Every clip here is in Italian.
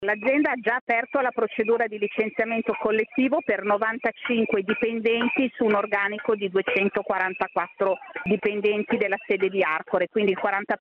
L'azienda ha già aperto la procedura di licenziamento collettivo per 95 dipendenti su un organico di 244 dipendenti della sede di Arcore, quindi il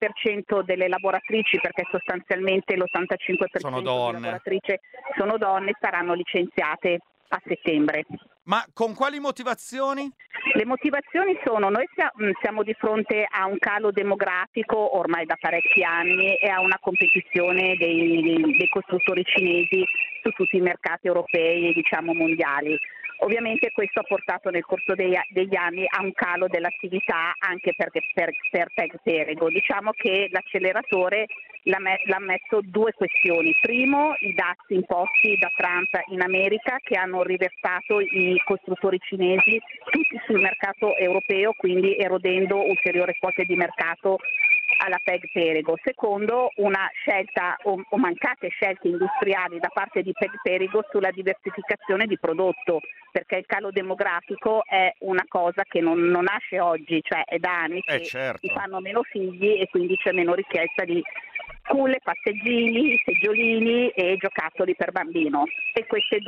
40% delle lavoratrici, perché sostanzialmente Sono l'85% di donne. lavoratrici sono donne, saranno licenziate a settembre. Ma con quali motivazioni? Le motivazioni sono: noi siamo di fronte a un calo demografico ormai da parecchi anni e a una competizione dei costruttori cinesi su tutti i mercati europei e diciamo mondiali. Ovviamente questo ha portato nel corso degli anni a un calo dell'attività anche perché per Peg Perego. Diciamo che l'acceleratore l'ha messo due questioni. Primo, i dazi imposti da Trump in America che hanno riversato i costruttori cinesi tutti sul mercato europeo, quindi erodendo ulteriori quote di mercato alla Peg Perego. Secondo, una scelta o mancate scelte industriali da parte di Peg Perego sulla diversificazione di prodotto, perché il calo demografico è una cosa che non nasce oggi, cioè è da anni che si Certo. fanno meno figli e quindi c'è meno richiesta di culle, passeggini, seggiolini e giocattoli per bambino. E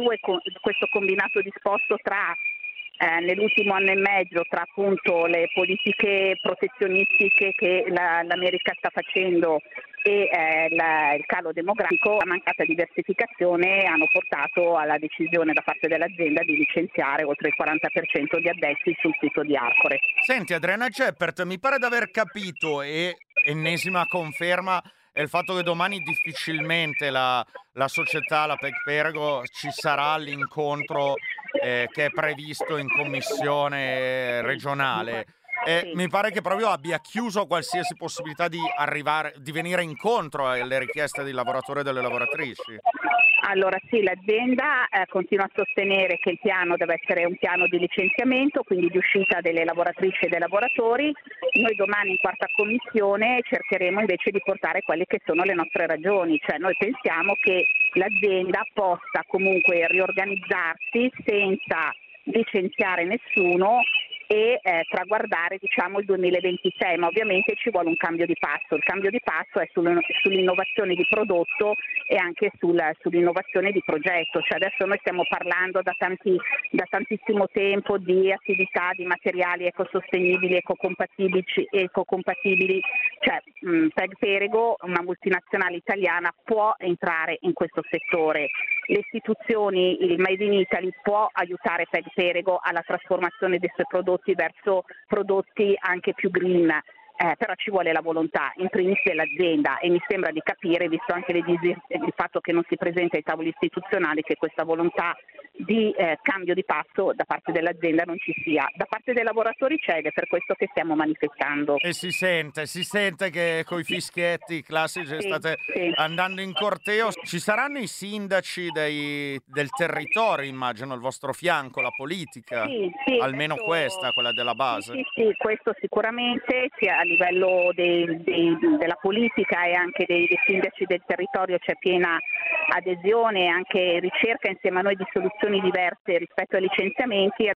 questo combinato disposto tra nell'ultimo anno e mezzo, tra appunto le politiche protezionistiche che l'America sta facendo e il calo demografico, la mancata diversificazione hanno portato alla decisione da parte dell'azienda di licenziare oltre il 40% di addetti sul sito di Arcore. Senti Adriana Geppert, mi pare d'aver capito, e ennesima conferma è il fatto che domani difficilmente la società, la Peg Perego, ci sarà l'incontro che è previsto in commissione regionale. Sì. Mi pare che proprio abbia chiuso qualsiasi possibilità di di venire incontro alle richieste dei lavoratori e delle lavoratrici. Allora sì, l'azienda continua a sostenere che il piano deve essere un piano di licenziamento, quindi di uscita delle lavoratrici e dei lavoratori. Noi domani in quarta commissione cercheremo invece di portare quelle che sono le nostre ragioni, cioè noi pensiamo che l'azienda possa comunque riorganizzarsi senza licenziare nessuno e traguardare diciamo il 2026, ma ovviamente ci vuole un cambio di passo. Il cambio di passo è sull'innovazione di prodotto e anche sull'innovazione di progetto, cioè adesso noi stiamo parlando da tantissimo tempo di attività di materiali ecosostenibili, ecocompatibili, cioè Peg Perego, una multinazionale italiana, può entrare in questo settore. Le istituzioni, il Made in Italy può aiutare Peg Perego alla trasformazione dei suoi prodotti verso prodotti anche più green, però ci vuole la volontà in primis dell'azienda e mi sembra di capire, visto anche il fatto che non si presenta ai tavoli istituzionali, che questa volontà di cambio di passo da parte dell'azienda non ci sia. Da parte dei lavoratori c'è ed è per questo che stiamo manifestando. E si sente che coi fischietti classici Sì, state sì. andando in corteo. Ci saranno i sindaci del territorio, immagino, al vostro fianco, la politica, Sì, sì, almeno questa, quella della base. sì, questo sicuramente, sia a livello della politica e anche dei sindaci del territorio c'è piena adesione e anche ricerca insieme a noi di soluzioni diverse rispetto ai licenziamenti.